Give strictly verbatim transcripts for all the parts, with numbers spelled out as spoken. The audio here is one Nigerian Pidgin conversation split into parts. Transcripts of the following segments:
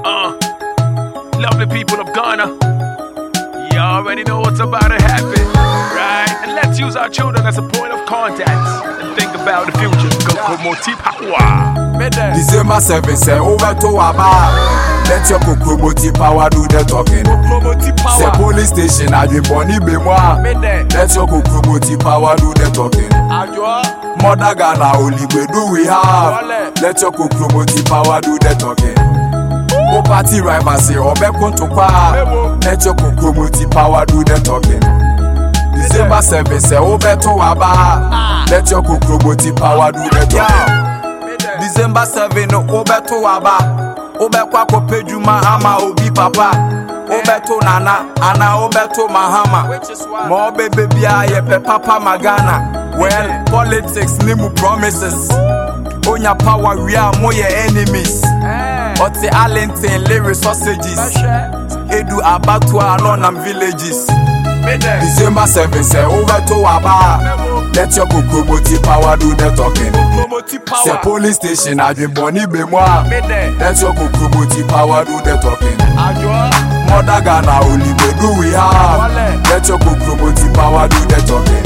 Uh, lovely people of Ghana, you already know what's about to happen, right? And let's use our children as a point of contact and think about the future. Go Komoti Power. December seventh, say over to Aba. Let your Komoti Power do the talking. Say police station, I be Bonnie Bemoa. Let your Komoti Power do the talking. Mother Ghana only we do we have. Let your Komoti Power do the talking. O party rival say Obe Kontokwa. Let your Komoti Power do the talking. December seventh, say over to Aba. Let your Komoti Power do the talking. December seventh, over to Aba. Obe kwa kopejuma ama obi papa. Obe to nana, ana obe to mahama. Mo obe baby aye pe papa magana. Well, politics nimu promises. Onya power we are more your enemies. Oti Arlington Larry sausages. Edu abattoir along villages. December seventh, say over to Aba. Let your Komoti Power do the talking. Say police station, I been Bonnie Bemoa. Let your Komoti Power do the talking. Mother Ghana only we do we have. Let your Komoti Power do the talking.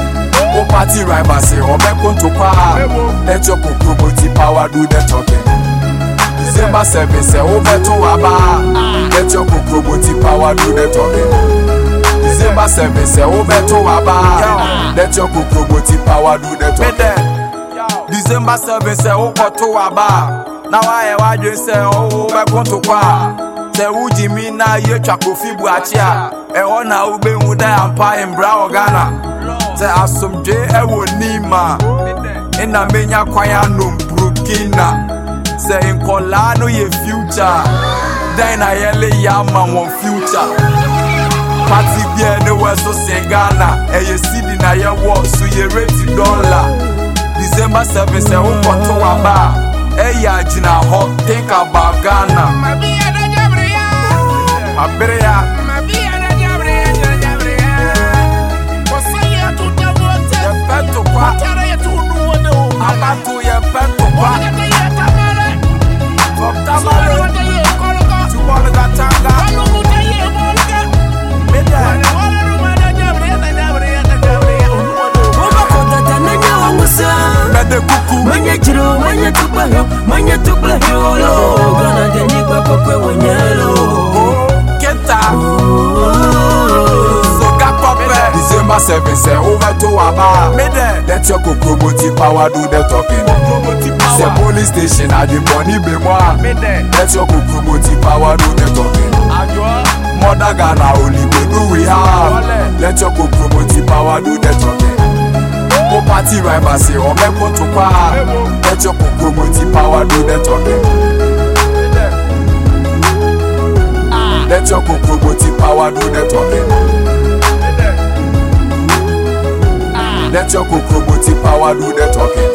O party rival say Obe Kontokwa. Let your Komoti Power do the talking. December seventh, say over to Aba. Let your Komoti Power do the talking. December seventh, say over to Aba. Let your Komoti Power do the talking. December seventh, say over to Aba. Now I want you say over Kontokwa. Say uji mi na ye chakofi buachia. E ona ube muda ampa embra Ghana. Say asomje e wo nima. Ina menya kwaya no Burkina. Say nkola no ye future. Then I yele yama one future. Party beer no west so say Ghana. E ye city na ye walk so ye rate dollar. December seventh, say who got to Aba. E ya jina hot think about Ghana. Mabia na Jabria. Mabria. Mabia na Jabria Jabria. Posaya tu tabote. Ye pento kwa. Tara ye tu nuono. Aba tu ye pento kwa. Wala ye tamale. From tamale. Wala ye koloka. Tu wala gatanga. Wala muta ye molka. Meda. Wala rumana Jabria na Jabria na Jabria. Wala kota tananya wangusa. Mede kuku. Manya jiro, manya tukbayo, manya tukbayo lo. Gana deni kwa kokwe wanyelo. Keta. Soka pope. December seventh, say over to Aba. Let your Komoti Power do the talking. Say police station, I be Bonnie Bemoa. Let your Komoti Power do the talking. Mother Ghana only we do we have. Let your Komoti Power do the talking. O party rival say Obe Kontokwa. Let your Komoti Power do the talking. Let your Komoti Power do the talking. Let your Komoti Power do the talking.